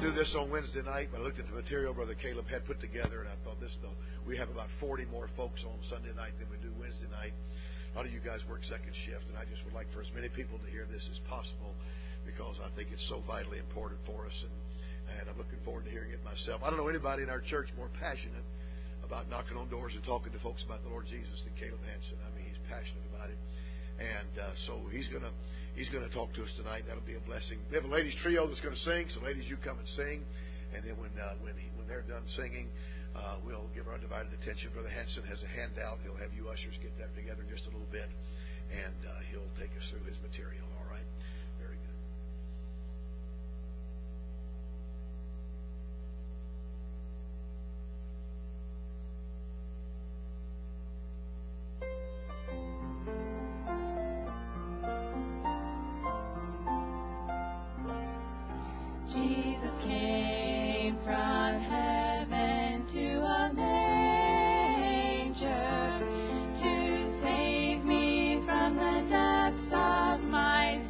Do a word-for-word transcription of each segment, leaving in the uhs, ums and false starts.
do this on Wednesday night, but I looked at the material Brother Caleb had put together, and I thought this, though, we have about forty more folks on Sunday night than we do Wednesday night. A lot of you guys work second shift, and I just would like for as many people to hear this as possible because I think it's so vitally important for us, and, and I'm looking forward to hearing it myself. I don't know anybody in our church more passionate about knocking on doors and talking to folks about the Lord Jesus than Caleb Hansen. I mean, he's passionate about it. And uh, so he's going to he's going to talk to us tonight. That'll be a blessing. We have a ladies trio that's going to sing. So ladies, you come and sing. And then when uh, when he, when they're done singing, uh, we'll give our undivided attention. Brother Hansen has a handout. He'll have you ushers get that together in just a little bit, and uh, he'll take us through his material. All right. Very good. Jesus came from heaven to a manger to save me from the depths of my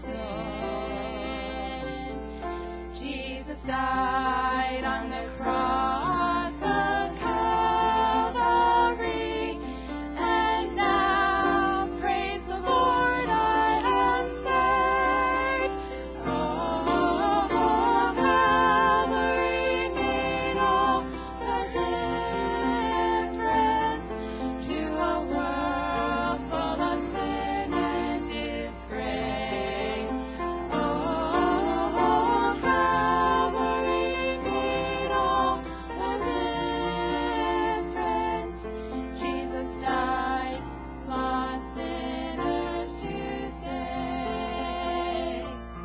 sin. Jesus died on the cross of Calvary, and now, praise the Lord, I am saved. Oh, Calvary made all the difference to a world full of sin and disgrace. Oh, Calvary made all the difference. Jesus died, lost sinners to save.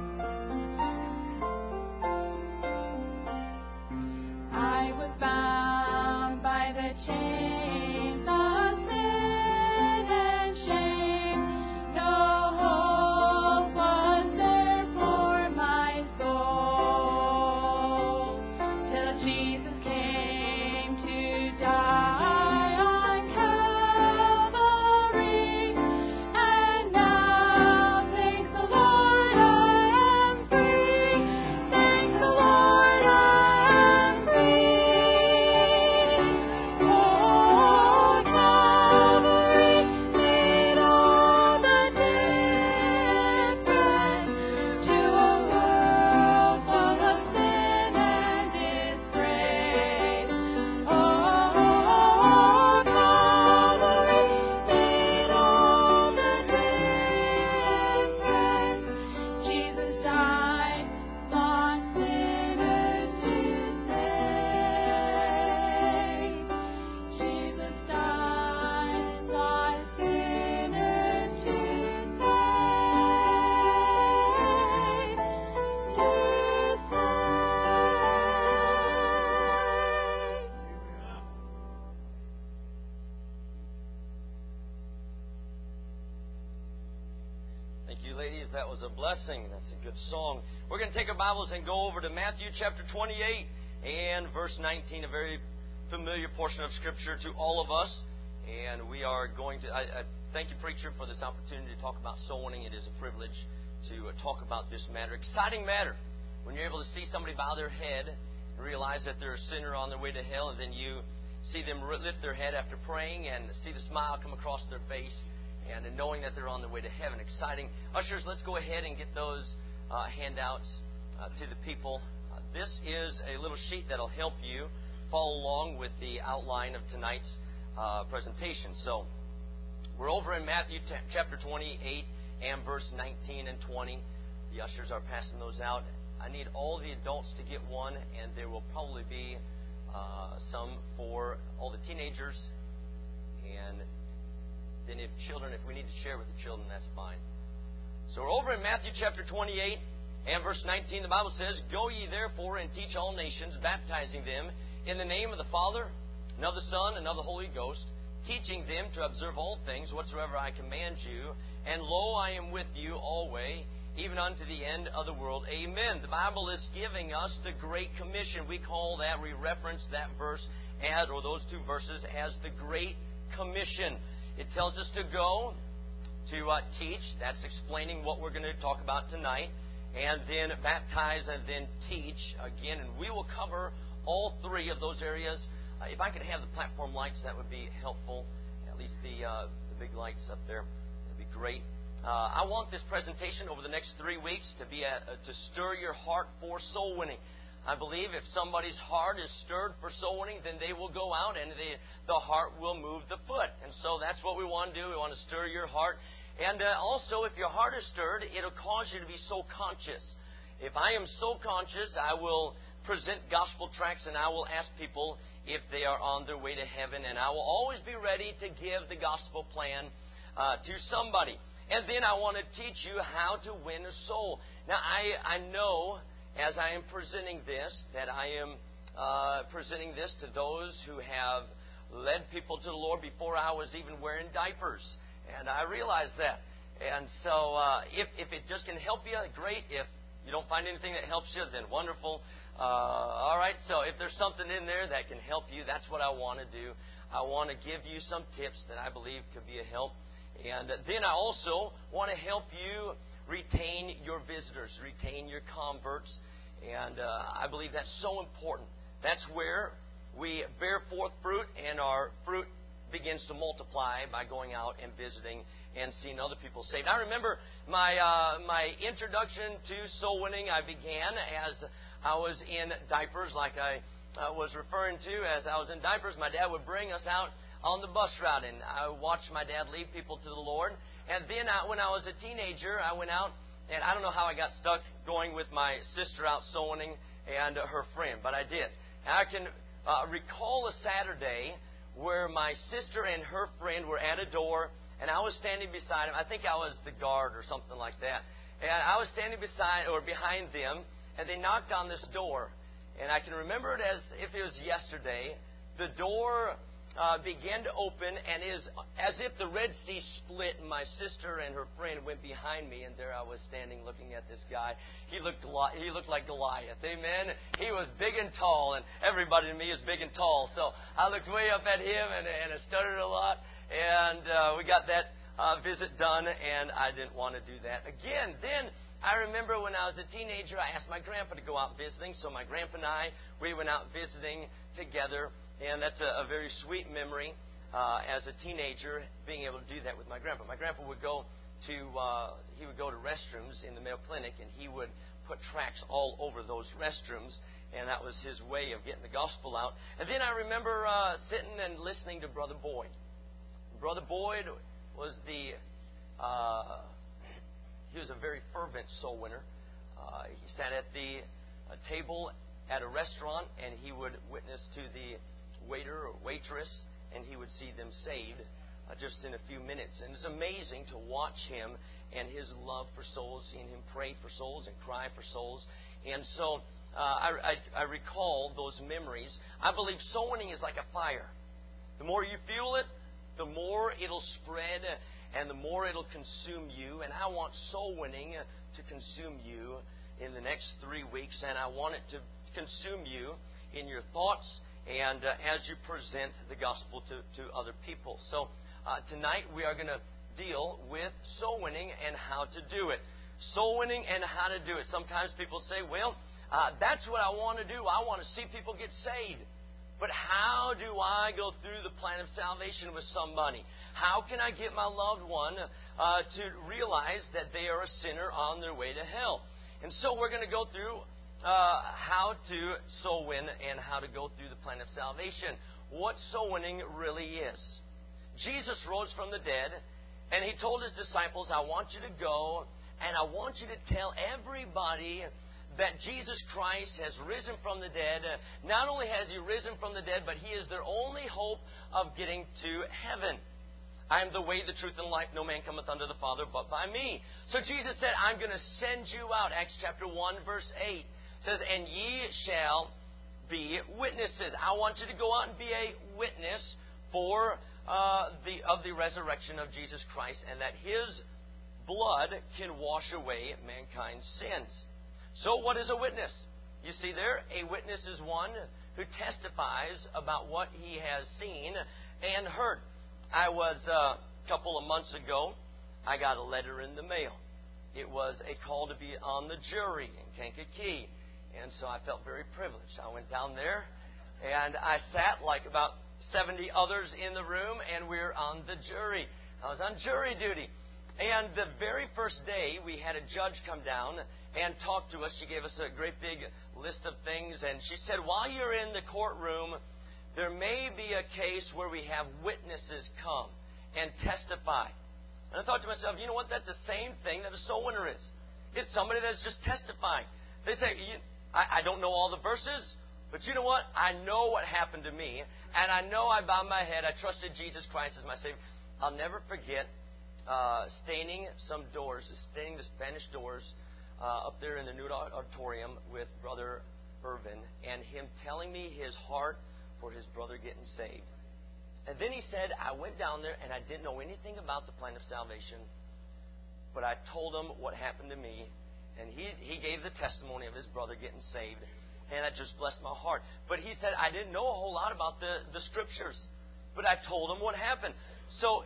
I was bound by the chains of sin and shame. No hope was there for my soul, till Jesus came to die on Calvary. And now, thank the Lord, I am free. Thank the Lord, I am free. Oh, Calvary made all the difference to a world full of sin and disgrace. Oh, Calvary made all the difference. Jesus died, lost sinners to save. Jesus died, lost sinners to save. To save. Thank you, ladies. That was a blessing. That's a good song. We're going to take our Bibles and go over to Matthew chapter twenty-eight and verse nineteen, a very familiar portion of Scripture to all of us. And we are going to... I, I thank you, preacher, for this opportunity to talk about soul winning. It is a privilege to uh, talk about this matter. Exciting matter. When you're able to see somebody bow their head and realize that they're a sinner on their way to hell, and then you see them lift their head after praying and see the smile come across their face, and in knowing that they're on their way to heaven. Exciting. Ushers, let's go ahead and get those uh, handouts uh, to the people. Uh, this is a little sheet that'll help you follow along with the outline of tonight's uh, presentation. So, we're over in Matthew t- chapter twenty-eight and verse nineteen and twenty. The ushers are passing those out. I need all the adults to get one, and there will probably be uh, some for all the teenagers. And then if children, if we need to share with the children, that's fine. So we're over in Matthew chapter twenty-eight and verse nineteen. The Bible says, "Go ye therefore and teach all nations, baptizing them in the name of the Father, and of the Son, and of the Holy Ghost, teaching them to observe all things whatsoever I command you. And lo, I am with you always, even unto the end of the world." Amen. The Bible is giving us the Great Commission. We call that, we reference that verse as, or those two verses, as the Great Commission. It tells us to go, to uh, teach. That's explaining what we're going to talk about tonight. and then baptize, and then teach again. And we will cover all three of those areas. Uh, if I could have the platform lights, that would be helpful. At least the, uh, the big lights up there. That would be great. Uh, I want this presentation over the next three weeks to be a, a, to stir your heart for soul winning. I believe if somebody's heart is stirred for soul winning, then they will go out and they, the heart will move the foot. And so that's what we want to do. We want to stir your heart. And uh, also, if your heart is stirred, it'll cause you to be soul conscious. If I am soul conscious, I will present gospel tracts and I will ask people if they are on their way to heaven. And I will always be ready to give the gospel plan uh, to somebody. And then I want to teach you how to win a soul. Now, I, I know as I am presenting this that I am uh, presenting this to those who have led people to the Lord before I was even wearing diapers. And I realize that. And so uh, if, if it just can help you, great. If you don't find anything that helps you, then wonderful. Uh, all right, so if there's something in there that can help you, that's what I want to do. I want to give you some tips that I believe could be a help. And then I also want to help you retain your visitors, retain your converts. And uh, I believe that's so important. That's where we bear forth fruit, and our fruit begins to multiply by going out and visiting and seeing other people saved. I remember my uh, my introduction to soul winning. I began as I was in diapers, like I uh, was referring to. As I was in diapers, my dad would bring us out on the bus route, and I watched my dad lead people to the Lord. And then I, when I was a teenager, I went out, and I don't know how I got stuck going with my sister out soul winning and uh, her friend, but I did. And I can uh, recall a Saturday where my sister and her friend were at a door, and I was standing beside them. I think I was the guard or something like that. And I was standing beside or behind them, and they knocked on this door. And I can remember it as if it was yesterday. The door Uh, began to open, and is as if the Red Sea split, and my sister and her friend went behind me, and there I was standing looking at this guy. He looked he looked like Goliath, amen? He was big and tall, and everybody to me is big and tall, so I looked way up at him, and, and I stuttered a lot, and uh, we got that uh, visit done, and I didn't want to do that again. Then I remember when I was a teenager, I asked my grandpa to go out visiting, so my grandpa and I, we went out visiting together. And that's a, a very sweet memory uh, as a teenager, being able to do that with my grandpa. My grandpa would go to uh, he would go to restrooms in the Mayo Clinic, and he would put tracts all over those restrooms, and that was his way of getting the gospel out. And then I remember uh, sitting and listening to Brother Boyd. Brother Boyd was the uh, he was a very fervent soul winner. Uh, he sat at the uh, table at a restaurant, and he would witness to the waiter or waitress, and he would see them saved uh, just in a few minutes. And it's amazing to watch him and his love for souls, seeing him pray for souls and cry for souls. And so uh, I, I, I recall those memories. I believe soul winning is like a fire. The more you fuel it, the more it'll spread, and the more it'll consume you. And I want soul winning to consume you in the next three weeks, and I want it to consume you in your thoughts and uh, as you present the gospel to, to other people. So uh, tonight we are going to deal with soul winning and how to do it. Soul winning and how to do it. Sometimes people say, well, uh, that's what I want to do. I want to see people get saved. But how do I go through the plan of salvation with somebody? How can I get my loved one uh, to realize that they are a sinner on their way to hell? And so we're going to go through Uh, how to soul win and how to go through the plan of salvation. What soul winning really is. Jesus rose from the dead, and He told His disciples, I want you to go, and I want you to tell everybody that Jesus Christ has risen from the dead. Not only has He risen from the dead, but He is their only hope of getting to heaven. I am the way, the truth, and life. No man cometh unto the Father but by me. So Jesus said, I'm going to send you out. Acts chapter one, verse eight. Says, and ye shall be witnesses. I want you to go out and be a witness for uh, the of the resurrection of Jesus Christ, and that His blood can wash away mankind's sins. So what is a witness? You see there, a witness is one who testifies about what he has seen and heard. I was, uh, a couple of months ago, I got a letter in the mail. it was a call to be on the jury in Kankakee. And so I felt very privileged. I went down there, and I sat like about seventy others in the room, and we were on the jury. I was on jury duty. And the very first day, we had a judge come down and talk to us. She gave us a great big list of things, and she said, while you're in the courtroom, there may be a case where we have witnesses come and testify. And I thought to myself, you know what? That's the same thing that a soul winner is. It's somebody that's just testifying. They say, I, I don't know all the verses, but you know what? I know what happened to me, and I know I bowed my head. I trusted Jesus Christ as my Savior. I'll never forget uh, staining some doors, staining the Spanish doors uh, up there in the new auditorium with Brother Irvin, and him telling me his heart for his brother getting saved. And then he said, I went down there and I didn't know anything about the plan of salvation, but I told him what happened to me, and he, he gave the testimony of his brother getting saved, and that just blessed my heart. But he said, I didn't know a whole lot about the, the Scriptures, but I told him what happened. So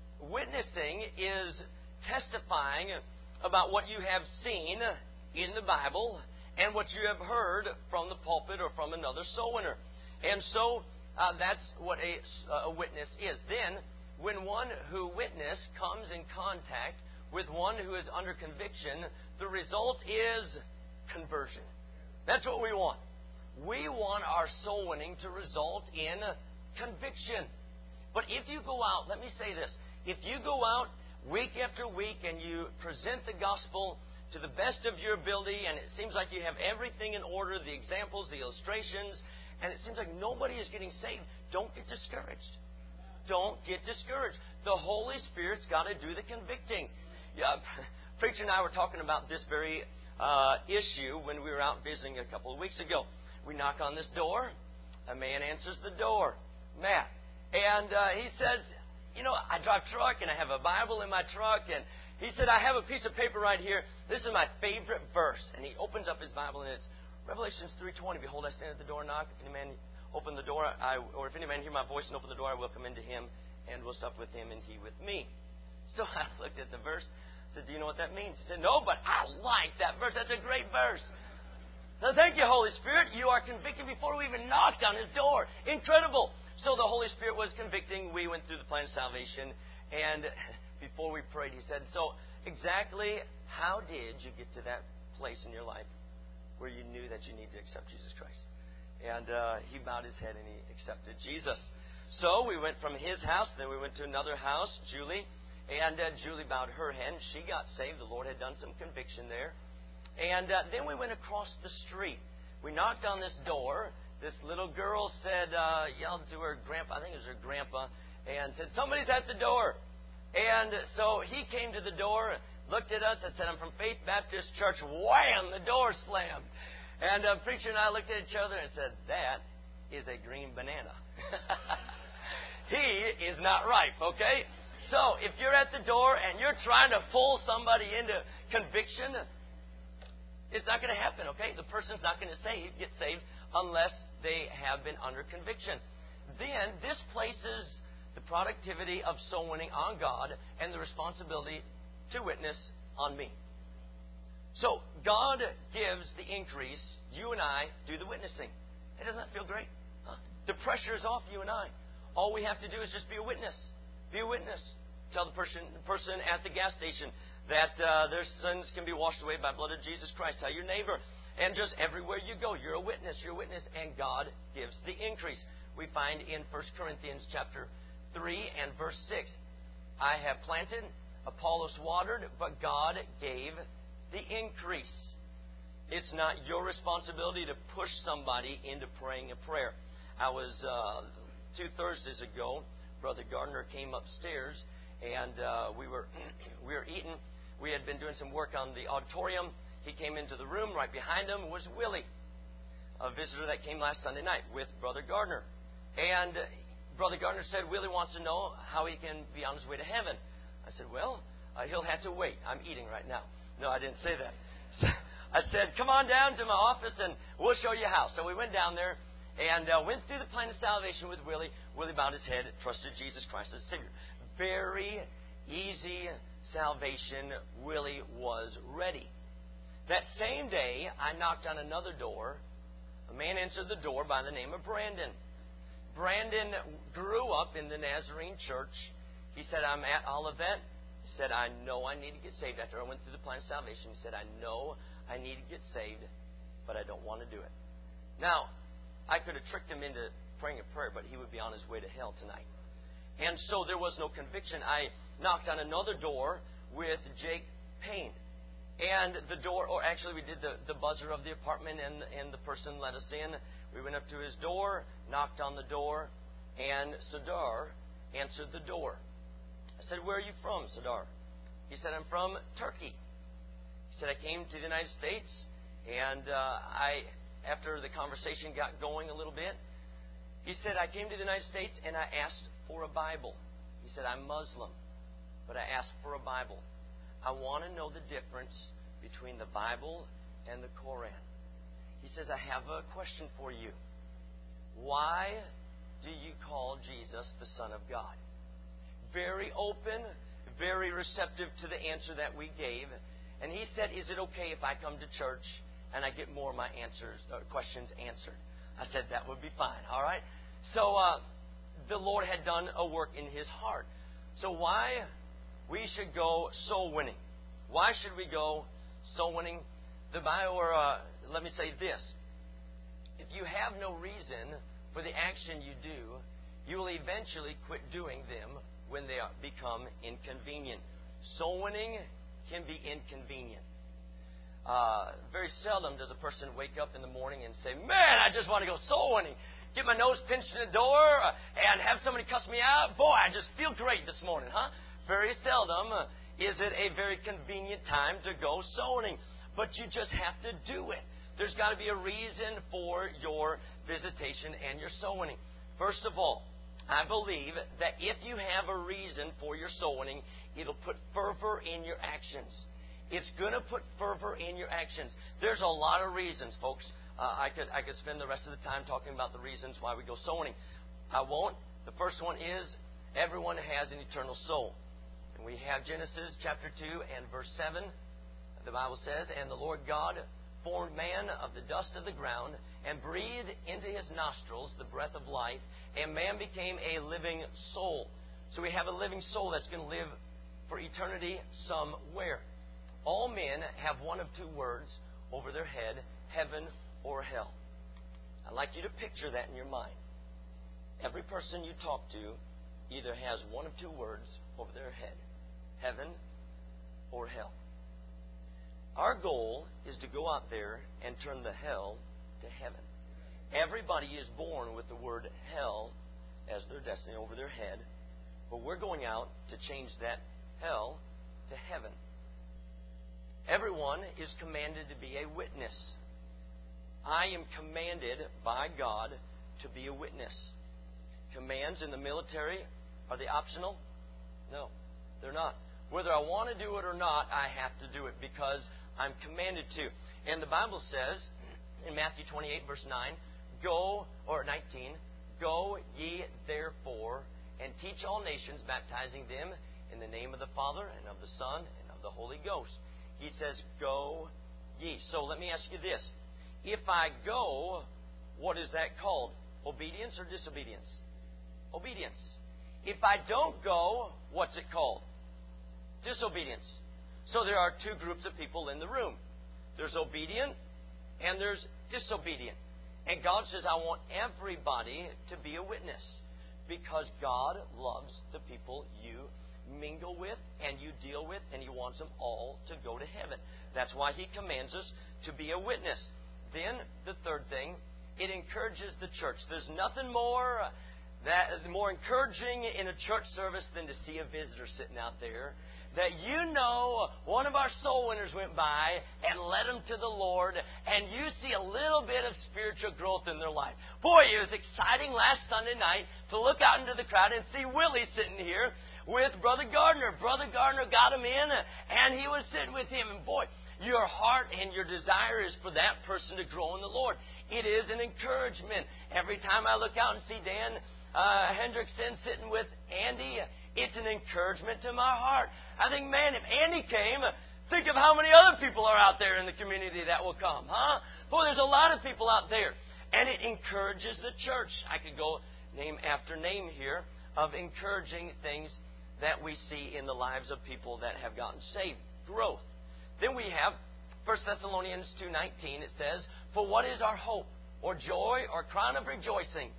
witnessing is testifying about what you have seen in the Bible and what you have heard from the pulpit or from another soul winner. And so uh, that's what a, a witness is. Then, when one who witnessed comes in contact with one who is under conviction, the result is conversion. That's what we want. We want our soul winning to result in conviction. But if you go out, let me say this, if you go out week after week and you present the gospel to the best of your ability, and it seems like you have everything in order, the examples, the illustrations, and it seems like nobody is getting saved, don't get discouraged. Don't get discouraged. The Holy Spirit's got to do the convicting. Yeah, Preacher and I were talking about this very uh, issue when we were out visiting a couple of weeks ago. We knock on this door. A man answers the door. Matt. And uh, he says, you know, I drive truck and I have a Bible in my truck. And he said, I have a piece of paper right here. This is my favorite verse. And he opens up his Bible and it's Revelations three twenty, behold, I stand at the door and knock. If any man open the door, I, or if any man hear my voice and open the door, I will come into him and will sup with him and he with me. So I looked at the verse. I said, do you know what that means? He said, no, but I like that verse. That's a great verse. So thank you, Holy Spirit. You are convicted before we even knocked on his door. Incredible. So the Holy Spirit was convicting. We went through the plan of salvation. And before we prayed, he said, so exactly how did you get to that place in your life where you knew that you need to accept Jesus Christ? And uh, he bowed his head and he accepted Jesus. So we went from his house, then we went to another house, Julie, and uh, Julie bowed her head. She got saved. The Lord had done some conviction there. And uh, then we went across the street. We knocked on this door. This little girl said, uh, yelled to her grandpa, I think it was her grandpa, and said, somebody's at the door. And so he came to the door, looked at us. I said, I'm from Faith Baptist Church. Wham! The door slammed. And the preacher and I looked at each other and said, that is a green banana. He is not ripe, okay? So if you're at the door and you're trying to pull somebody into conviction, it's not going to happen, okay? The person's not going to save, get saved unless they have been under conviction. Then this places the productivity of soul winning on God and the responsibility to witness on me. So God gives the increase. You and I do the witnessing. It doesn't that feel great? Huh? The pressure is off you and I. All we have to do is just be a witness. Be a witness. Tell the person, the person at the gas station that uh, their sins can be washed away by the blood of Jesus Christ. Tell your neighbor. And just everywhere you go, you're a witness. You're a witness, and God gives the increase. We find in First Corinthians chapter three and verse six, I have planted, Apollos watered, but God gave the increase. It's not your responsibility to push somebody into praying a prayer. I was, uh, two Thursdays ago, Brother Gardner came upstairs, and uh, we were we were eating. We had been doing some work on the auditorium. He came into the room. Right behind him was Willie, a visitor that came last Sunday night with Brother Gardner. And Brother Gardner said, Willie wants to know how he can be on his way to heaven. I said, well, uh, he'll have to wait. I'm eating right now. No, I didn't say that. So I said, come on down to my office and we'll show you how. So we went down there and uh, went through the plan of salvation with Willie. Willie bowed his head, trusted Jesus Christ as Savior. Very easy, salvation, Willie was ready. That same day, I knocked on another door. A man answered the door by the name of Brandon. Brandon grew up in the Nazarene church. He said, I'm at Olivet. He said, I know I need to get saved. After I went through the plan of salvation, he said, I know I need to get saved, but I don't want to do it. Now, I could have tricked him into praying a prayer, but he would be on his way to hell tonight. And so there was no conviction. I knocked on another door with Jake Payne. And the door, or actually we did the, the buzzer of the apartment, and, and the person let us in. We went up to his door, knocked on the door, and Sadar answered the door. I said, where are you from, Sadar? He said, I'm from Turkey. He said, I came to the United States, and uh, I, after the conversation got going a little bit, he said, I came to the United States and I asked for a Bible. He said, I'm Muslim, but I asked for a Bible. I want to know the difference between the Bible and the Koran. He says, I have a question for you. Why do you call Jesus the Son of God? Very open, very receptive to the answer that we gave. And he said, is it okay if I come to church and I get more of my answers, uh, questions answered? I said, that would be fine. All right? So uh, the Lord had done a work in his heart. So why we should go soul winning? Why should we go soul winning? The Bible, or uh, let me say this: if you have no reason for the action you do, you will eventually quit doing them when they are, become inconvenient. Soul winning can be inconvenient. Uh, very seldom does a person wake up in the morning and say, "Man, I just want to go soul winning." Get my nose pinched in the door and have somebody cuss me out. Boy, I just feel great this morning, huh? Very seldom is it a very convenient time to go soul winning. But you just have to do it. There's got to be a reason for your visitation and your soul winning. First of all, I believe that if you have a reason for your soul winning, it'll put fervor in your actions. It's going to put fervor in your actions. There's a lot of reasons, folks. Uh, I could I could spend the rest of the time talking about the reasons why we go soul winning. I won't. The first one is everyone has an eternal soul. And we have Genesis chapter two and verse seven. The Bible says, and the Lord God formed man of the dust of the ground and breathed into his nostrils the breath of life, and man became a living soul. So we have a living soul that's going to live for eternity somewhere. All men have one of two words over their head, heaven or hell. I'd like you to picture that in your mind. Every person you talk to either has one of two words over their head, heaven or hell. Our goal is to go out there and turn the hell to heaven. Everybody is born with the word hell as their destiny over their head, but we're going out to change that hell to heaven. Everyone is commanded to be a witness. I am commanded by God to be a witness. Commands in the military, are they optional? No, they're not. Whether I want to do it or not, I have to do it because I'm commanded to. And the Bible says in Matthew twenty-eight, verse nine, go, or nineteen, go ye therefore and teach all nations, baptizing them in the name of the Father and of the Son and of the Holy Ghost. He says, go ye. So let me ask you this. If I go, what is that called? Obedience or disobedience? Obedience. If I don't go, what's it called? Disobedience. So there are two groups of people in the room. There's obedient and there's disobedient. And God says, I want everybody to be a witness because God loves the people you mingle with and you deal with, and He wants them all to go to heaven. That's why He commands us to be a witness. Then, the third thing, it encourages the church. There's nothing more that more encouraging in a church service than to see a visitor sitting out there that you know one of our soul winners went by and led them to the Lord, and you see a little bit of spiritual growth in their life. Boy, it was exciting last Sunday night to look out into the crowd and see Willie sitting here with Brother Gardner. Brother Gardner got him in, and he was sitting with him. And boy, your heart and your desire is for that person to grow in the Lord. It is an encouragement. Every time I look out and see Dan uh, Hendrickson sitting with Andy, It's an encouragement to my heart. I think, man, if Andy came, think of how many other people are out there in the community that will come, huh? Boy, there's a lot of people out there. And it encourages the church. I could go name after name here of encouraging things that we see in the lives of people that have gotten saved. Growth. Then we have First Thessalonians two nineteen. It says, "For what is our hope, or joy, or crown of rejoicing?"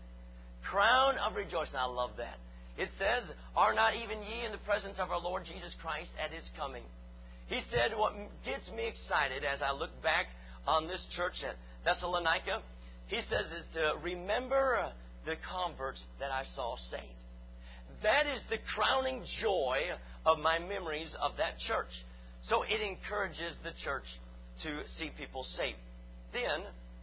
Crown of rejoicing. I love that. It says, "Are not even ye in the presence of our Lord Jesus Christ at His coming?" He said, what gets me excited as I look back on this church at Thessalonica, he says, is to remember the converts that I saw saved. That is the crowning joy of my memories of that church. So it encourages the church to see people saved. Then,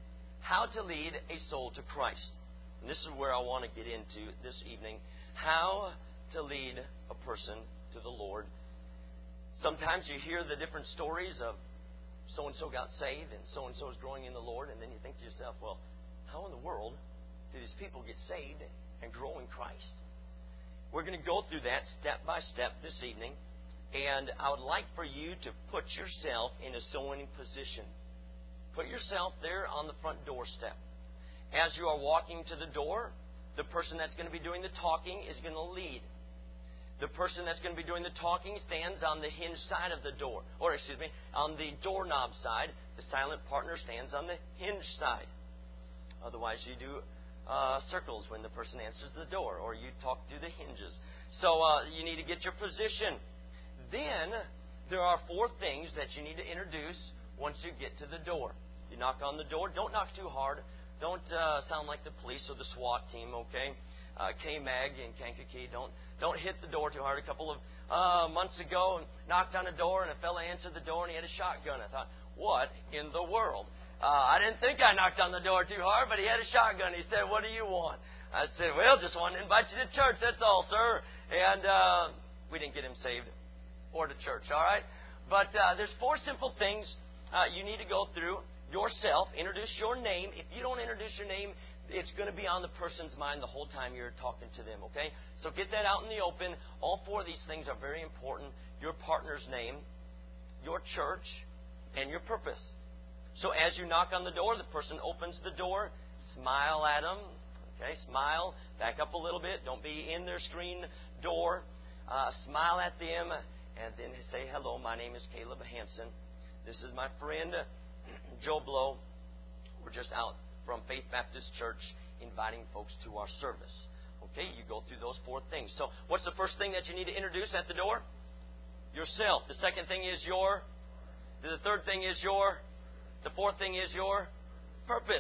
how to lead a soul to Christ. And this is where I want to get into this evening. How to lead a person to the Lord. Sometimes you hear the different stories of so-and-so got saved and so-and-so is growing in the Lord, and then you think to yourself, well, how in the world do these people get saved and grow in Christ? We're going to go through that step by step this evening, and I would like for you to put yourself in a sowing position. Put yourself there on the front doorstep. As you are walking to the door, the person that's going to be doing the talking is going to lead. The person that's going to be doing the talking stands on the hinge side of the door. Or, excuse me, on the doorknob side. The silent partner stands on the hinge side. Otherwise, you do uh, circles when the person answers the door. Or you talk through the hinges. So, uh, you need to get your position. Then, there are four things that you need to introduce once you get to the door. You knock on the door. Don't knock too hard. Don't uh, sound like the police or the SWAT team, okay? Uh, K-Mag in Kankakee. Don't don't hit the door too hard. A couple of uh, months ago, knocked on a door, and a fella answered the door, and he had a shotgun. I thought, what in the world? Uh, I didn't think I knocked on the door too hard, but he had a shotgun. He said, what do you want? I said, well, just wanted to invite you to church, that's all, sir. And uh, we didn't get him saved or to church, all right? But uh, there's four simple things uh, you need to go through yourself. Introduce your name. If you don't introduce your name, it's going to be on the person's mind the whole time you're talking to them, okay? So get that out in the open. All four of these things are very important. Your partner's name, your church, and your purpose. So as you knock on the door, the person opens the door. Smile at them, okay? Smile. Back up a little bit. Don't be in their screen door. Uh, smile at them, and then say, hello, my name is Caleb Hansen. This is my friend, Joe Blow. We're just out from Faith Baptist Church inviting folks to our service. Okay, you go through those four things. So what's the first thing that you need to introduce at the door? Yourself. The second thing is your... The third thing is your... The fourth thing is your purpose.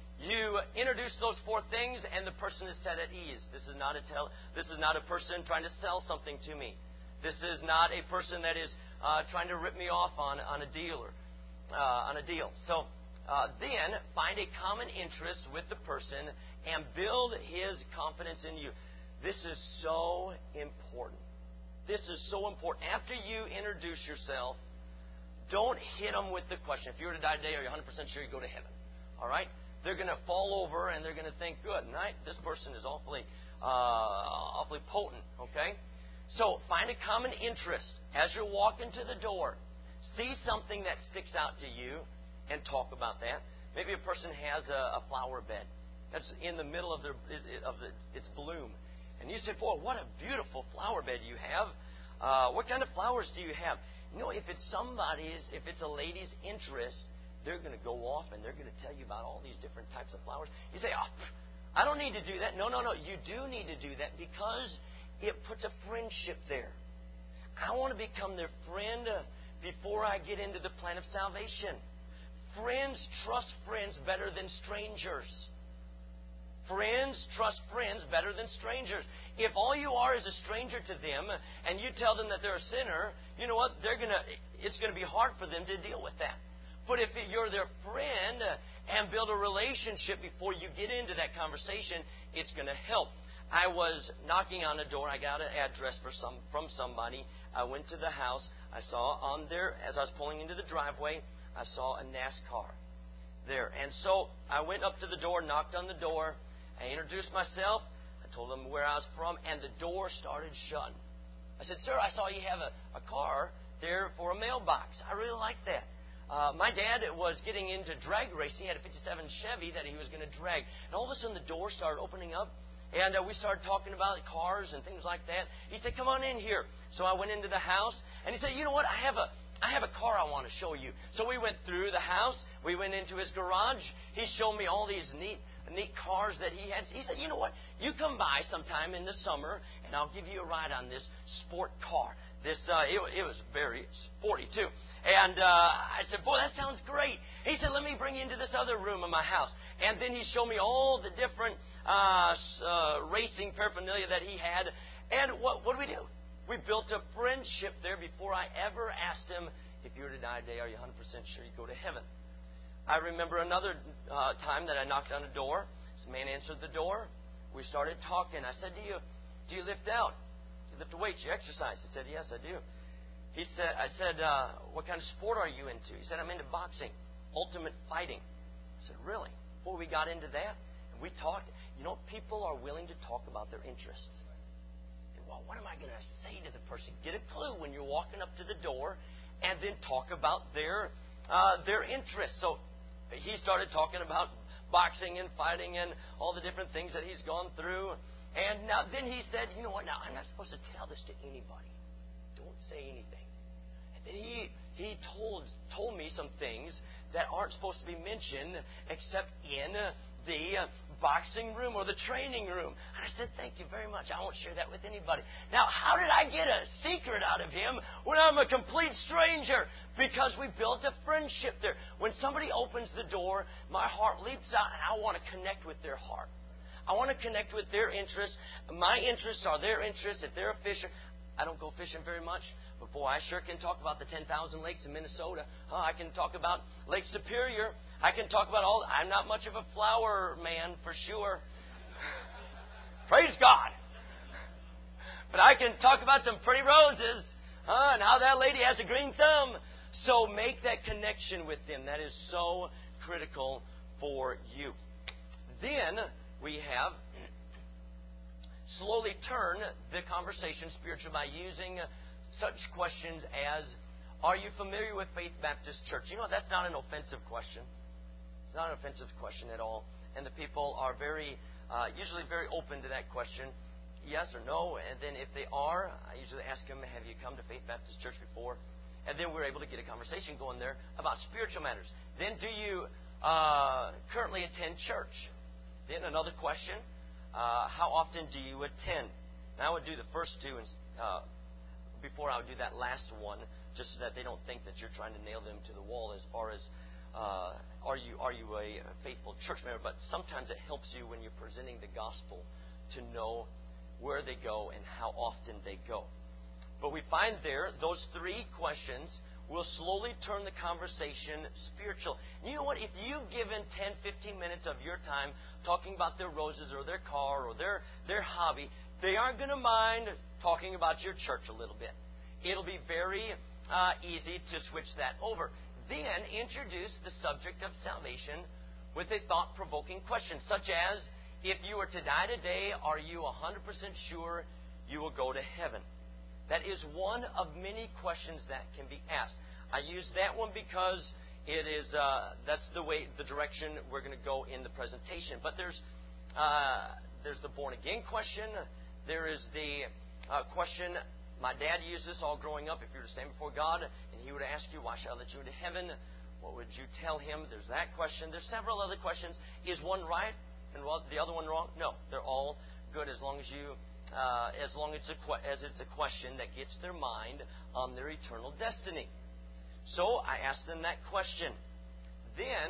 You introduce those four things and the person is set at ease. This is not a tell, This is not a person trying to sell something to me. This is not a person that is uh, trying to rip me off on, on a deal. Or, uh, on a deal. So... Uh, then, find a common interest with the person and build his confidence in you. This is so important. This is so important. After you introduce yourself, don't hit them with the question. If you were to die today, are you one hundred percent sure you go to heaven? All right? They're going to fall over and they're going to think, good, right? This person is awfully, uh, awfully potent, okay? So, find a common interest. As you're walking to the door, see something that sticks out to you, and talk about that. Maybe a person has a, a flower bed that's in the middle of their of the, its bloom, and you say, "Boy, what a beautiful flower bed you have! Uh, what kind of flowers do you have?" You know, if it's somebody's, if it's a lady's interest, they're going to go off and they're going to tell you about all these different types of flowers. You say, "Oh, I don't need to do that." No, no, no. You do need to do that because it puts a friendship there. I want to become their friend before I get into the plan of salvation. Friends trust friends better than strangers. Friends trust friends better than strangers. If all you are is a stranger to them and you tell them that they're a sinner, you know what? They're gonna. It's going to be hard for them to deal with that. But if you're their friend and build a relationship before you get into that conversation, it's going to help. I was knocking on a door. I got an address for some from somebody. I went to the house. I saw on there, as I was pulling into the driveway, I saw a NASCAR there. And so I went up to the door, knocked on the door. I introduced myself. I told them where I was from. And the door started shutting. I said, sir, I saw you have a, a car there for a mailbox. I really like that. Uh, my dad was getting into drag racing. He had a fifty-seven Chevy that he was going to drag. And all of a sudden the door started opening up. And uh, we started talking about cars and things like that. He said, come on in here. So I went into the house. And he said, you know what? I have a I have a car I want to show you. So we went through the house. We went into his garage. He showed me all these neat neat cars that he had. He said, you know what? You come by sometime in the summer, and I'll give you a ride on this sport car. This uh, it, it was very sporty, too. And uh, I said, boy, that sounds great. He said, let me bring you into this other room of my house. And then he showed me all the different uh, uh, racing paraphernalia that he had. And what, what did we do? We built a friendship there before I ever asked him, if you were to die today, are you one hundred percent sure you'd go to heaven? I remember another uh, time that I knocked on a door. This man answered the door. We started talking. I said, do you do you lift out? Do you lift weights? You exercise? He said, yes, I do. He said, I said, uh, what kind of sport are you into? He said, I'm into boxing, ultimate fighting. I said, really? Before we got into that, and we talked, you know, people are willing to talk about their interests. And, well, what am I going to say to the person? Get a clue when you're walking up to the door, and then talk about their uh, their interests. So he started talking about boxing and fighting and all the different things that he's gone through. And now then he said, you know what, now I'm not supposed to tell this to anybody. Don't say anything. And then he he told told me some things that aren't supposed to be mentioned except in the boxing room or the training room. And I said, thank you very much. I won't share that with anybody. Now, how did I get a secret out of him when I'm a complete stranger? Because we built a friendship there. When somebody opens the door, my heart leaps out and I want to connect with their heart. I want to connect with their interests. My interests are their interests. If they're a fisher, I don't go fishing very much, but boy, I sure can talk about the ten thousand lakes in Minnesota. Oh, I can talk about Lake Superior. I can talk about all... I'm not much of a flower man, for sure. Praise God. But I can talk about some pretty roses, huh, and how that lady has a green thumb. So make that connection with them. That is so critical for you. Then we have... slowly turn the conversation spiritual by using such questions as, are you familiar with Faith Baptist Church? You know, that's not an offensive question. It's not an offensive question at all. And the people are very, uh, usually very open to that question, yes or no. And then if they are, I usually ask them, have you come to Faith Baptist Church before? And then we're able to get a conversation going there about spiritual matters. Then do you uh, currently attend church? Then another question. Uh, how often do you attend? And I would do the first two uh, before I would do that last one, just so that they don't think that you're trying to nail them to the wall as far as uh, are you are you a faithful church member. But sometimes it helps you when you're presenting the gospel to know where they go and how often they go. But we find there those three questions will slowly turn the conversation spiritual. And you know what? If you've given ten, fifteen minutes of your time talking about their roses or their car or their, their hobby, they aren't going to mind talking about your church a little bit. It'll be very uh, easy to switch that over. Then introduce the subject of salvation with a thought-provoking question, such as, if you were to die today, are you one hundred percent sure you will go to heaven? That is one of many questions that can be asked. I use that one because it is uh, that's the way, the direction we're going to go in the presentation. But there's uh, there's the born again question. There is the uh, question. My dad used this all growing up. If you were to stand before God and He were to ask you, "Why shall I let you into heaven?" What would you tell Him? There's that question. There's several other questions. Is one right and the other one wrong? No, they're all good as long as you. Uh, as long as it's, a que- as it's a question that gets their mind on their eternal destiny. So I ask them that question. Then,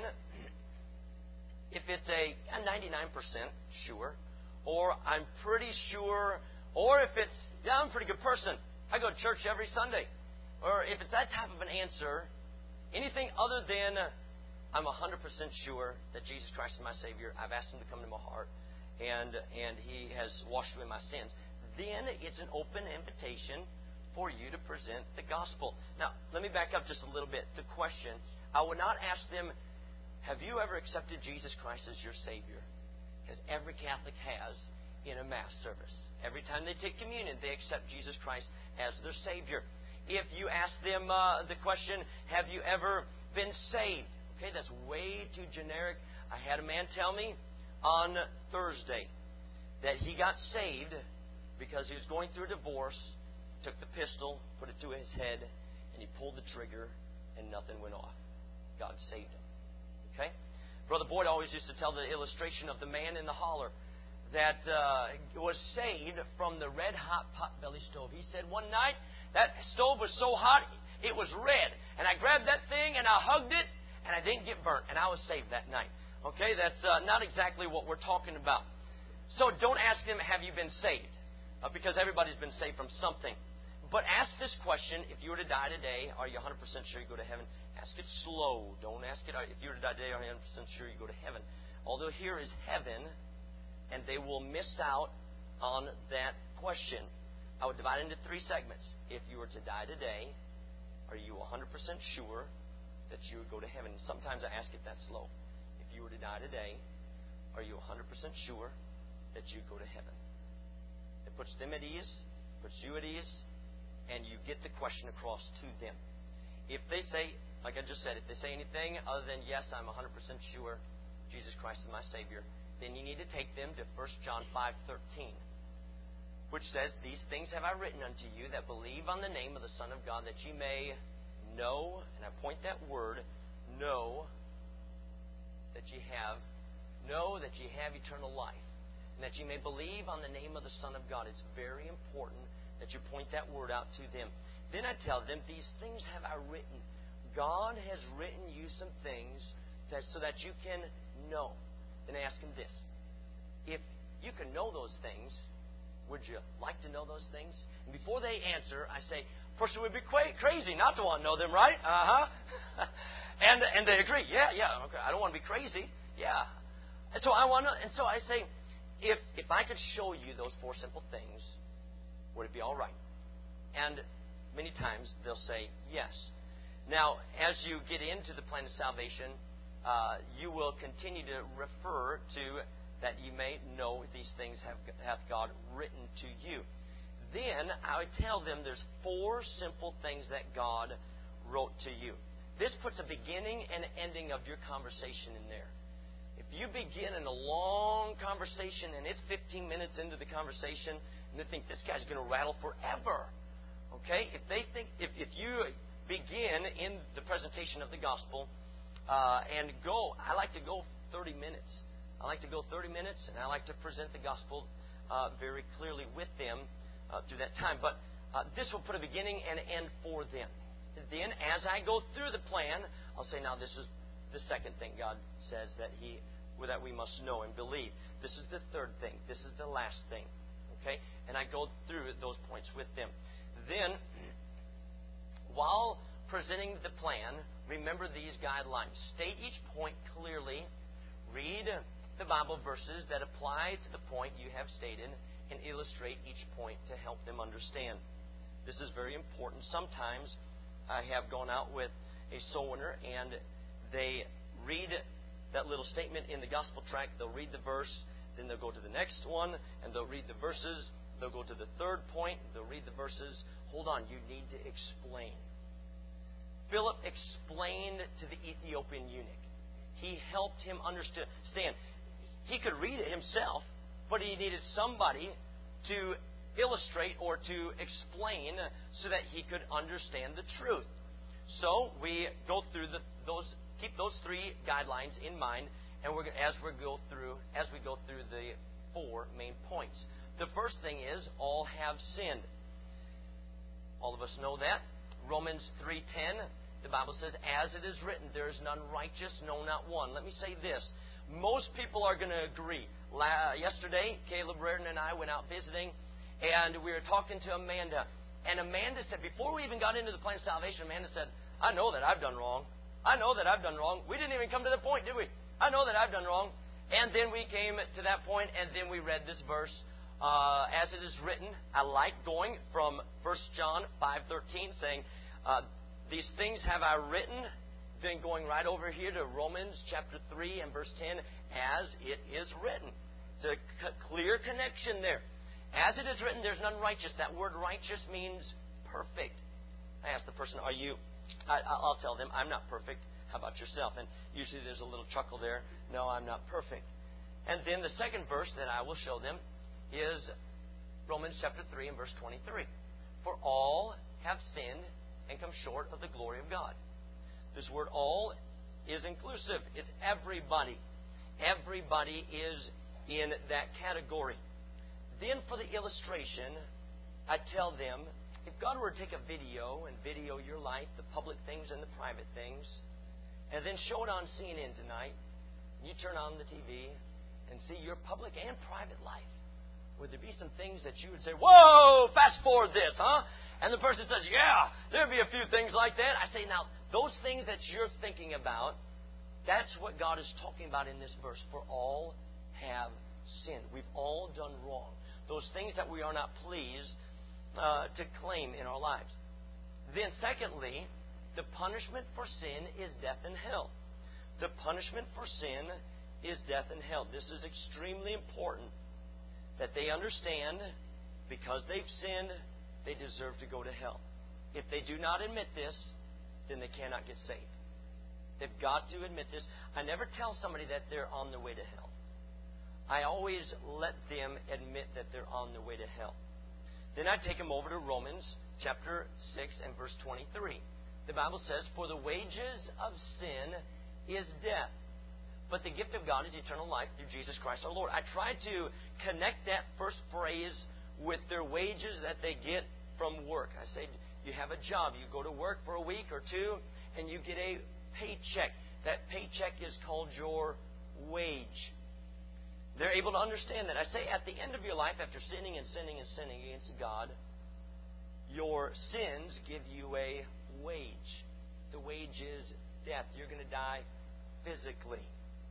if it's a, a ninety-nine percent sure, or I'm pretty sure, or if it's, yeah, I'm a pretty good person, I go to church every Sunday, or if it's that type of an answer, anything other than I'm one hundred percent sure that Jesus Christ is my Savior, I've asked Him to come to my heart, and and He has washed away my sins, then it's an open invitation for you to present the gospel. Now, let me back up just a little bit. The question, I would not ask them, have you ever accepted Jesus Christ as your Savior? Because every Catholic has, in a Mass service. Every time they take communion, they accept Jesus Christ as their Savior. If you ask them uh, the question, have you ever been saved? Okay, that's way too generic. I had a man tell me on Thursday that he got saved because he was going through a divorce, took the pistol, put it to his head, and he pulled the trigger, and nothing went off. God saved him. Okay? Brother Boyd always used to tell the illustration of the man in the holler that uh, was saved from the red-hot pot-belly stove. He said, one night, that stove was so hot, it was red. And I grabbed that thing, and I hugged it, and I didn't get burnt. And I was saved that night. Okay? That's uh, not exactly what we're talking about. So don't ask him, have you been saved? Uh, because everybody's been saved from something. But ask this question, if you were to die today, are you one hundred percent sure you go to heaven? Ask it slow. Don't ask it, if you were to die today, are you one hundred percent sure you go to heaven? Although here is heaven, and they will miss out on that question. I would divide it into three segments. If you were to die today, are you one hundred percent sure that you would go to heaven? Sometimes I ask it that slow. If you were to die today, are you one hundred percent sure that you'd go to heaven? It puts them at ease, puts you at ease, and you get the question across to them. If they say, like I just said, if they say anything other than, yes, I'm one hundred percent sure Jesus Christ is my Savior, then you need to take them to First John five thirteen, which says, these things have I written unto you that believe on the name of the Son of God, that ye may know, and I point that word, know, that ye have, know that ye have eternal life, and that ye may believe on the name of the Son of God. It's very important that you point that word out to them. Then I tell them, these things have I written. God has written you some things that, so that you can know. Then I ask him this. If you can know those things, would you like to know those things? And before they answer, I say, of course, it would be qu- crazy not to want to know them, right? Uh-huh. and and they agree. Yeah, yeah, okay. I don't want to be crazy. Yeah. And so I want to, and so I say, if if I could show you those four simple things, would it be all right? And many times they'll say yes. Now, as you get into the plan of salvation, uh, you will continue to refer to that you may know these things have hath God written to you. Then I would tell them there's four simple things that God wrote to you. This puts a beginning and ending of your conversation in there. If you begin in a long conversation and it's fifteen minutes into the conversation, and they think this guy's going to rattle forever. Okay? If they think, if, if you begin in the presentation of the gospel uh, and go, I like to go thirty minutes. I like to go thirty minutes, and I like to present the gospel uh, very clearly with them uh, through that time. But uh, this will put a beginning and end for them. And then, as I go through the plan, I'll say, now this is the second thing God says that He, that we must know and believe. This is the third thing. This is the last thing. Okay? And I go through those points with them. Then, while presenting the plan, remember these guidelines. State each point clearly. Read the Bible verses that apply to the point you have stated and illustrate each point to help them understand. This is very important. Sometimes I have gone out with a soul winner and they read that little statement in the gospel tract. They'll read the verse, then they'll go to the next one, and they'll read the verses. They'll go to the third point. They'll read the verses. Hold on, you need to explain. Philip explained to the Ethiopian eunuch. He helped him understand. He could read it himself, but he needed somebody to illustrate or to explain so that he could understand the truth. So we go through the, those, keep those three guidelines in mind, and we're, as we go through, as we go through the four main points. The first thing is all have sinned. All of us know that. Romans three ten. The Bible says, as it is written, there is none righteous, no, not one. Let me say this. Most people are going to agree. La- yesterday, Caleb Reardon and I went out visiting, and we were talking to Amanda. And Amanda said, before we even got into the plan of salvation, Amanda said, I know that I've done wrong. I know that I've done wrong. We didn't even come to the point, did we? I know that I've done wrong. And then we came to that point, and then we read this verse. Uh, as it is written, I like going from First John five thirteen, saying, uh, these things have I written, then going right over here to Romans chapter three and verse ten, as it is written. It's a clear connection there. As it is written, there's none righteous. That word righteous means perfect. I ask the person, are you... I, I'll tell them, I'm not perfect. How about yourself? And usually there's a little chuckle there. No, I'm not perfect. And then the second verse that I will show them is Romans chapter three and verse twenty-three. For all have sinned and come short of the glory of God. This word all is inclusive. It's everybody. Everybody is in that category. Then for the illustration, I tell them, if God were to take a video and video your life, the public things and the private things, and then show it on C N N tonight, you turn on the T V and see your public and private life, would there be some things that you would say, whoa, fast forward this, huh? And the person says, yeah, there'd be a few things like that. I say, now, those things that you're thinking about, that's what God is talking about in this verse. For all have sinned. We've all done wrong. Those things that we are not pleased uh, to claim in our lives. Then secondly, the punishment for sin is death and hell. The punishment for sin is death and hell. This is extremely important that they understand because they've sinned, they deserve to go to hell. If they do not admit this, then they cannot get saved. They've got to admit this. I never tell somebody that they're on their way to hell. I always let them admit that they're on their way to hell. Then I take them over to Romans chapter six and verse twenty-three. The Bible says, for the wages of sin is death, but the gift of God is eternal life through Jesus Christ our Lord. I try to connect that first phrase with their wages that they get from work. I say, you have a job. You go to work for a week or two, and you get a paycheck. That paycheck is called your wage. They're able to understand that. I say, at the end of your life, after sinning and sinning and sinning against God, your sins give you a wage. The wage is death. You're going to die physically.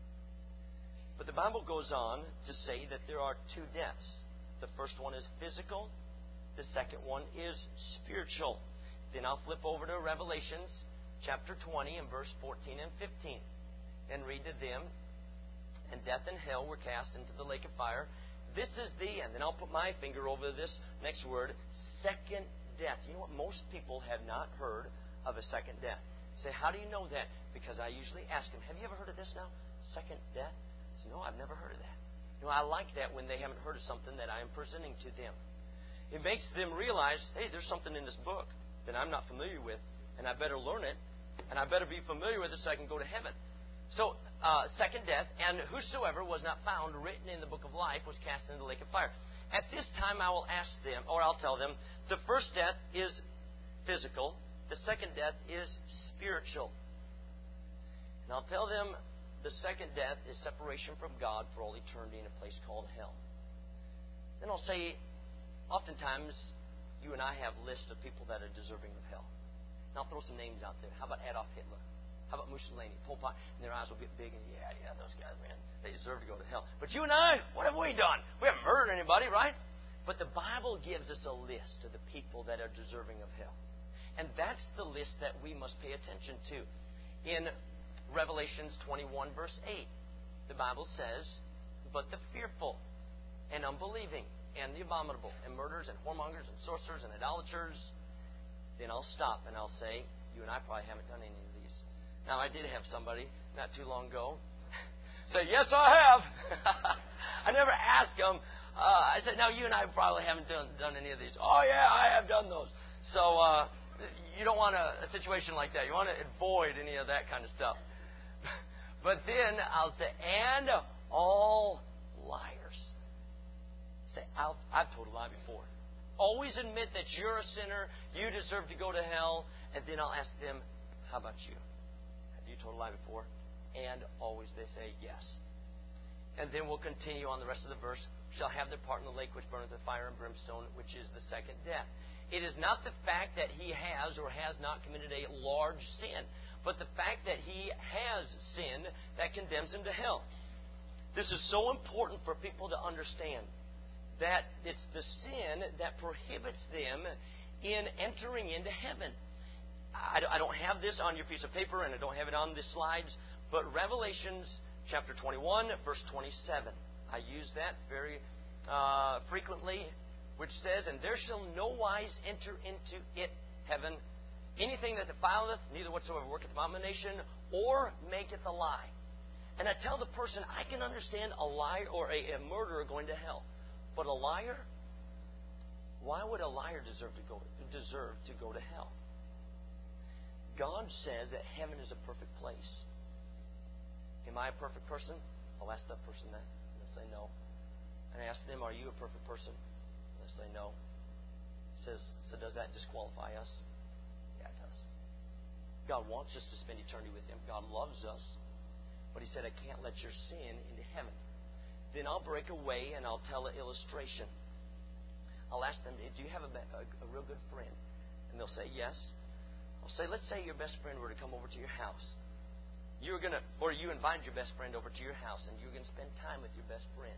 But the Bible goes on to say that there are two deaths. The first one is physical. The second one is spiritual. Then I'll flip over to Revelations chapter twenty and verse fourteen and fifteen and read to them, and death and hell were cast into the lake of fire. This is the, and then I'll put my finger over this next word, second death. You know what? Most people have not heard of a second death. Say, how do you know that? Because I usually ask them, have you ever heard of this now? Second death? I say, no, I've never heard of that. You know, I like that when they haven't heard of something that I am presenting to them. It makes them realize, hey, there's something in this book that I'm not familiar with, and I better learn it, and I better be familiar with it so I can go to heaven. So, uh, second death, and whosoever was not found written in the book of life was cast into the lake of fire. At this time I will ask them, or I'll tell them, the first death is physical, the second death is spiritual. And I'll tell them the second death is separation from God for all eternity in a place called hell. Then I'll say, oftentimes you and I have lists of people that are deserving of hell. And I'll throw some names out there. How about Adolf Hitler? How about Mussolini, Pol Pot? And their eyes will get big and, yeah, yeah, those guys, man, they deserve to go to hell. But you and I, what have we done? We haven't murdered anybody, right? But the Bible gives us a list of the people that are deserving of hell. And that's the list that we must pay attention to. In Revelations twenty-one, verse eight, the Bible says, but the fearful and unbelieving and the abominable and murderers and whoremongers and sorcerers and idolaters, then I'll stop and I'll say, you and I probably haven't done any of these. Now, I did have somebody not too long ago say, yes, I have. I never asked them. Uh, I said, now, you and I probably haven't done, done any of these. Oh, yeah, I have done those. So, uh, you don't want a, a situation like that. You want to avoid any of that kind of stuff. But then I'll say, and all liars. Say, I'll, I've told a lie before. Always admit that you're a sinner, you deserve to go to hell, and then I'll ask them, how about you? Have you told a lie before? And always they say, yes. And then we'll continue on the rest of the verse. Shall have their part in the lake which burneth with fire and brimstone, which is the second death. It is not the fact that he has or has not committed a large sin, but the fact that he has sinned that condemns him to hell. This is so important for people to understand, that it's the sin that prohibits them in entering into heaven. I don't have this on your piece of paper, and I don't have it on the slides, but Revelations chapter twenty-one, verse twenty-seven. I use that very uh, frequently, which says, "And there shall no wise enter into it," heaven, "anything that defileth, neither whatsoever worketh abomination, or maketh a lie." And I tell the person, I can understand a liar or a, a murderer going to hell. But a liar? Why would a liar deserve to go deserve to go to hell? God says that heaven is a perfect place. Am I a perfect person? I'll ask that person that. They'll say no. And I ask them, are you a perfect person? They'll say no. It says, so does that disqualify us? Yeah, it does. God wants us to spend eternity with Him. God loves us. But He said, I can't let your sin into heaven. Then I'll break away and I'll tell an illustration. I'll ask them, do you have a, a, a real good friend? And they'll say, yes. I'll say, let's say your best friend were to come over to your house. You were gonna, or you invited your best friend over to your house, and you were going to spend time with your best friend.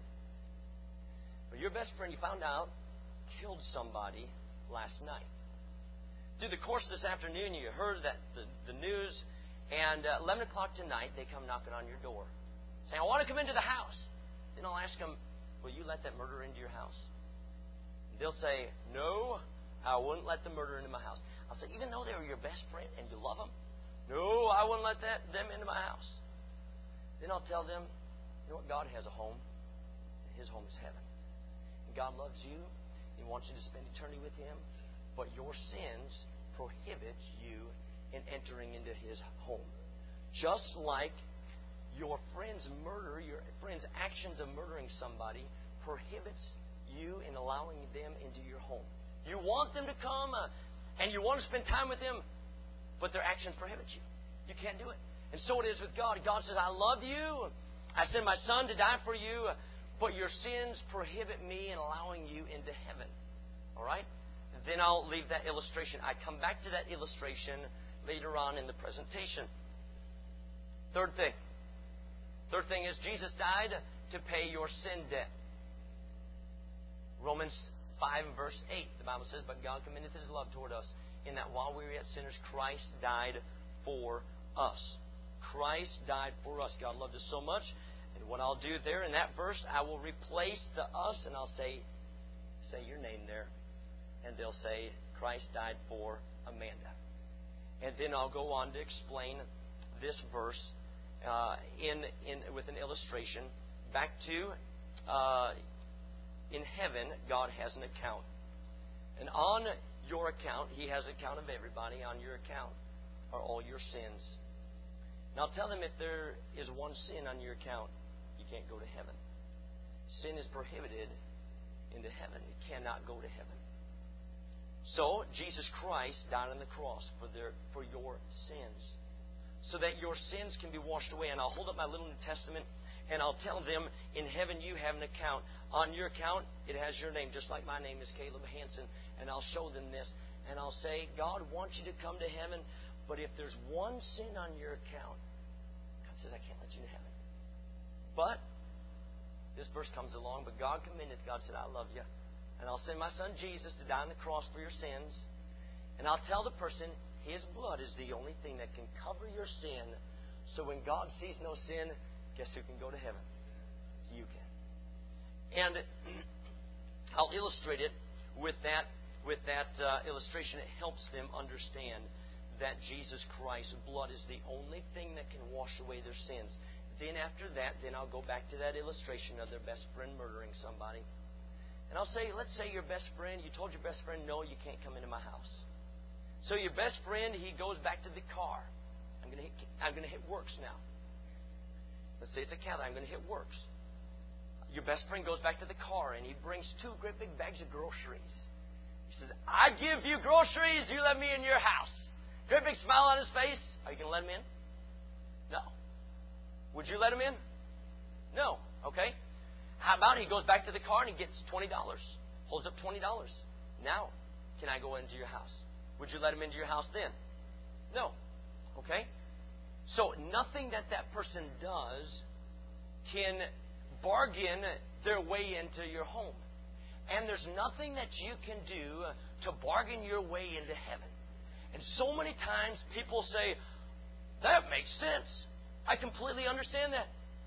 But your best friend, you found out, killed somebody last night. Through the course of this afternoon, you heard that the, the news, and uh, eleven o'clock tonight, they come knocking on your door, saying, I want to come into the house. Then I'll ask them, will you let that murderer into your house? They'll say, no, I wouldn't let the murderer into my house. I'll say, even though they were your best friend and you love them, no, I wouldn't let that, them into my house. Then I'll tell them, you know what? God has a home, and His home is heaven. And God loves you. He wants you to spend eternity with Him. But your sins prohibit you in entering into His home. Just like your friend's murder, your friend's actions of murdering somebody prohibits you in allowing them into your home. You want them to come, uh, and you want to spend time with them, but their actions prohibit you. You can't do it. And so it is with God. God says, I love you. I sent my Son to die for you, but your sins prohibit me in allowing you into heaven. All right? And then I'll leave that illustration. I come back to that illustration later on in the presentation. Third thing. Third thing is Jesus died to pay your sin debt. Romans five and verse eight, the Bible says, but God commendeth His love toward us, in that while we were yet sinners, Christ died for us. Christ died for us. God loved us so much. And what I'll do there in that verse, I will replace the us, and I'll say, say your name there. And they'll say, Christ died for Amanda. And then I'll go on to explain this verse uh, in, in with an illustration. Back to... Uh, In heaven, God has an account. And on your account, He has an account of everybody. On your account are all your sins. Now tell them, if there is one sin on your account, you can't go to heaven. Sin is prohibited into heaven. It cannot go to heaven. So, Jesus Christ died on the cross for their for your sins, so that your sins can be washed away. And I'll hold up my little New Testament, and I'll tell them, in heaven you have an account. On your account, it has your name, just like my name is Caleb Hansen. And I'll show them this. And I'll say, God wants you to come to heaven, but if there's one sin on your account, God says, I can't let you to heaven. But, this verse comes along, but God commended, God said, I love you. And I'll send my Son Jesus to die on the cross for your sins. And I'll tell the person, His blood is the only thing that can cover your sin. So when God sees no sin, guess who can go to heaven? It's you can. And I'll illustrate it with that with that uh, illustration. It helps them understand that Jesus Christ's blood is the only thing that can wash away their sins. Then after that, then I'll go back to that illustration of their best friend murdering somebody. And I'll say, let's say your best friend, you told your best friend, no, you can't come into my house. So your best friend, he goes back to the car. I'm going to hit, I'm going to hit Works now. Let's say it's a Cadillac. I'm going to hit Works. Your best friend goes back to the car, and he brings two great big bags of groceries. He says, I give you groceries, you let me in your house. Great big smile on his face. Are you going to let him in? No. Would you let him in? No. Okay. How about he goes back to the car and he gets twenty dollars. Holds up twenty dollars. Now, can I go into your house? Would you let him into your house then? No. Okay. So nothing that that person does can bargain their way into your home. And there's nothing that you can do to bargain your way into heaven. And so many times people say, that makes sense. I completely understand that.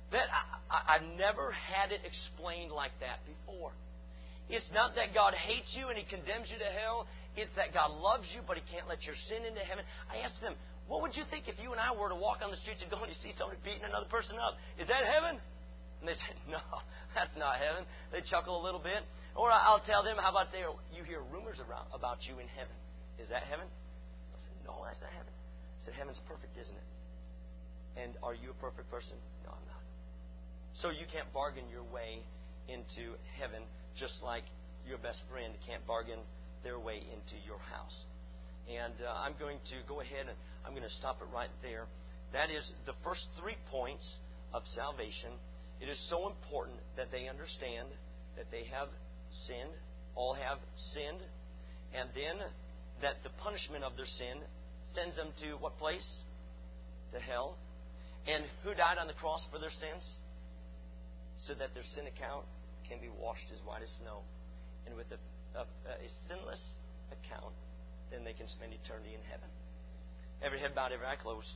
That I, I, I've never had it explained like that before. It's not that God hates you and He condemns you to hell. It's that God loves you, but He can't let your sin into heaven. I asked them, what would you think if you and I were to walk on the streets and go and you see somebody beating another person up? Is that heaven? And they said, no, that's not heaven. They chuckle a little bit. Or I'll tell them, how about there, you hear rumors around, about you in heaven. Is that heaven? I said, no, that's not heaven. I said, heaven's perfect, isn't it? And are you a perfect person? No, I'm not. So you can't bargain your way into heaven, just like your best friend can't bargain their way into your house. And uh, I'm going to go ahead and I'm going to stop it right there. That is the first three points of salvation. It is so important that they understand that they have sinned, all have sinned, and then that the punishment of their sin sends them to what place? To hell. And who died on the cross for their sins? So that their sin account can be washed as white as snow. And with a, a, a sinless account, then they can spend eternity in heaven. Every head bowed, every eye closed.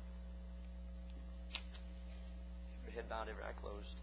Every head bowed, every eye closed.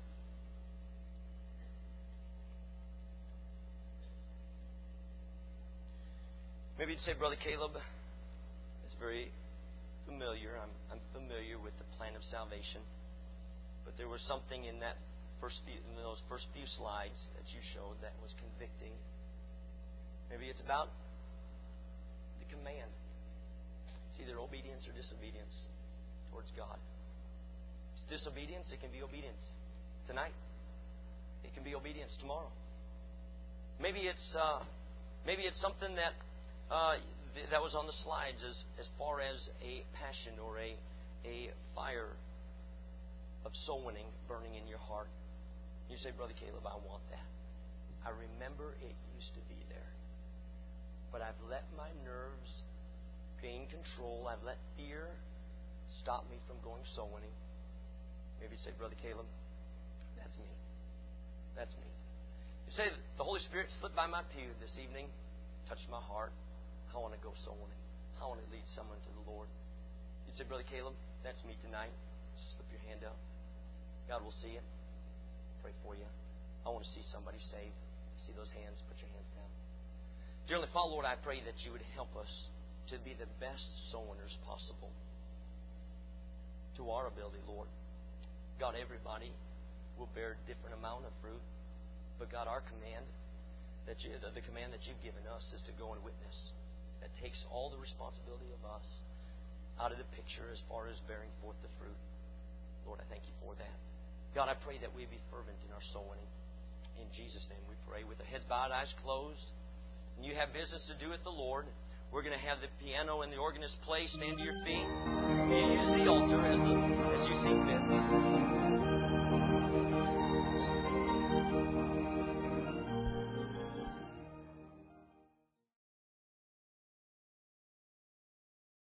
Maybe you'd say, Brother Caleb, it's very familiar. I'm, I'm familiar with the plan of salvation. But there was something in that first few, in those first few slides that you showed that was convicting. Maybe it's about the command. It's either obedience or disobedience towards God. It's disobedience, it can be obedience tonight. It can be obedience tomorrow. Maybe it's uh, maybe it's something that uh, th- that was on the slides as, as far as a passion or a a fire of soul winning burning in your heart. You say, Brother Caleb, I want that. I remember it used to be there. But I've let my nerves gain control. I've let fear stop me from going soul winning. Maybe you say, Brother Caleb, that's me. That's me. You say, the Holy Spirit slipped by my pew this evening, touched my heart. I want to go soul winning. I want to lead someone to the Lord. You say, Brother Caleb, that's me tonight. Slip your hand up. God will see it. Pray for you. I want to see somebody saved. See those hands? Put your hands down. Dear Heavenly Father, Lord, I pray that you would help us to be the best soul winners possible to our ability, Lord. God, everybody will bear a different amount of fruit. But God, our command, that you, the command that you've given us is to go and witness. That takes all the responsibility of us out of the picture as far as bearing forth the fruit. Lord, I thank you for that. God, I pray that we be fervent in our soul winning. In Jesus' name we pray. With the heads bowed, eyes closed, and you have business to do with the Lord, we're going to have the piano and the organist play. Stand to your feet. You use the altar as, the, as you see fit.